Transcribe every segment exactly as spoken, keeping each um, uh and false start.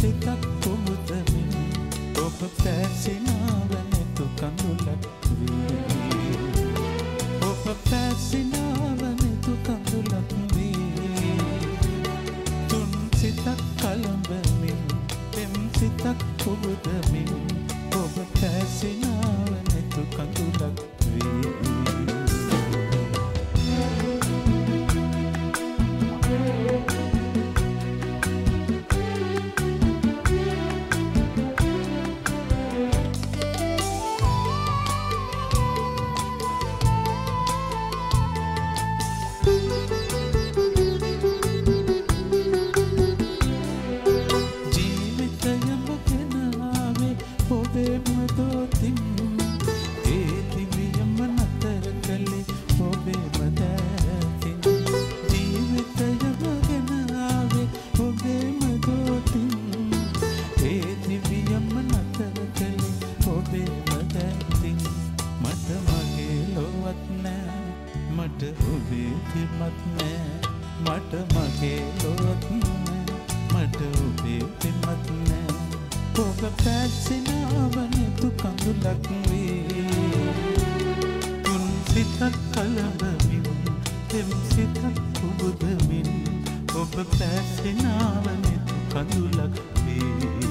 සිතක් පුබුදමින් ඔබ පැසිනාවනෙතු කඳුලක් වී ඔබ පැසිනාවනෙතු කඳුලක් වී තුන් සිතක් කලඹමින් පෙම් සිතක් පුබුදමින් ඔබ පැසිනාවනෙතු කඳුලක් වී මට ඔබේ දෙමත් නෑ මට මගේ ලොවත් නෑ මට ඔබේ දෙමත් නෑ ඔබ පැසිනාවනෙතු කඳුලක් වී තුන් සිතක් කලඹමින් දෙම් සිතක් පුබුදමින් ඔබ පැසිනාවනෙතු කඳුලක් වී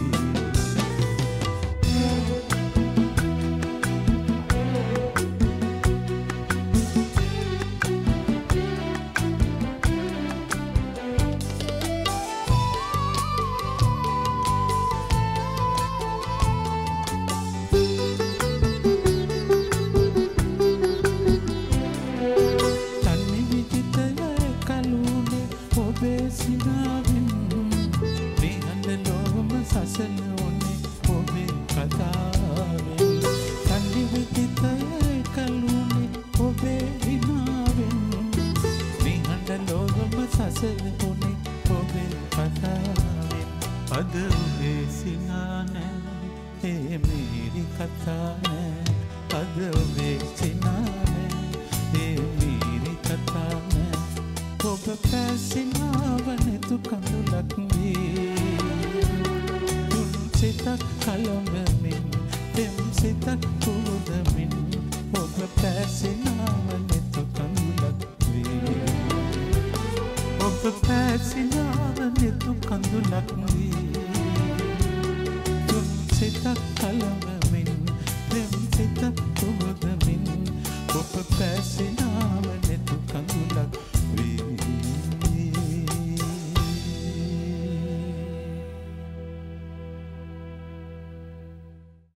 සිනාවින් නිහඬ ලොවම සසන ඕනේ ඔබේ කතාවෙන් තනි විදිතය කලුනේ ඔබේ හිනාවෙන් නිහඬ ලොවම සසන ඕනේ ඔබේ කතාවෙන් අද ඔබේ සිනා නෑ ඒ මිහිරි කතා නෑ අද ඔබේ සිනා නෑ ඒ මිහිරි කතා නෑ ඔබ පැසිනාවනෙතු කඳුලක් වී තුන් සිතක් කලඹමින් පෙම් සිතක් පුබුදමින් ඔබ පැසිනාවනෙතු කඳුලක් වී ඔබ පැසිනාවනෙතු කඳුලක් වී